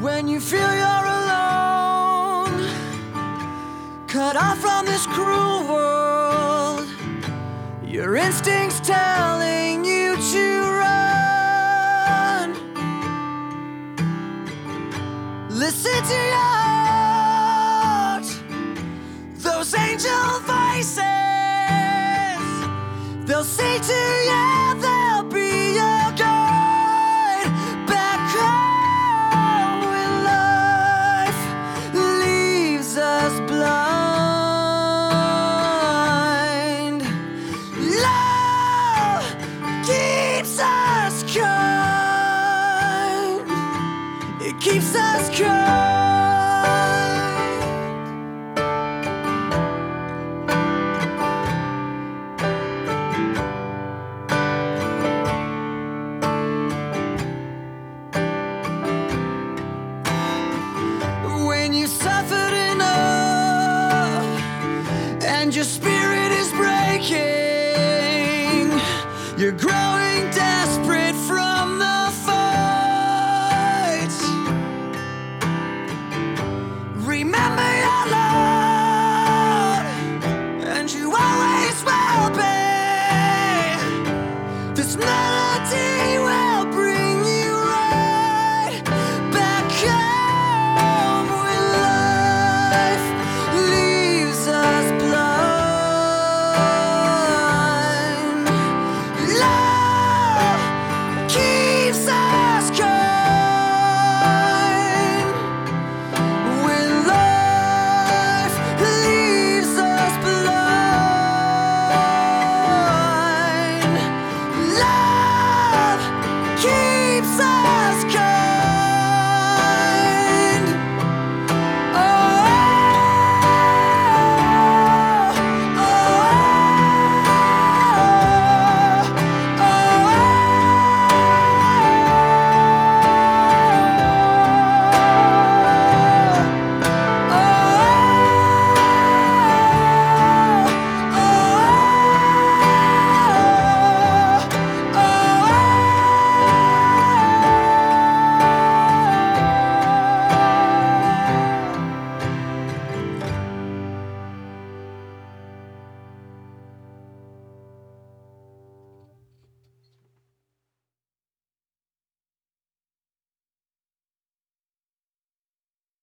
When you feel you're alone, cut off from this cruel world, your instincts telling you to run. Listen to your heart, those angel voices. They'll say to you, they'll be your guide back home when life leaves us blind. Love keeps us kind. It keeps us kind. When you suffered enough and your spirit is breaking, you're growing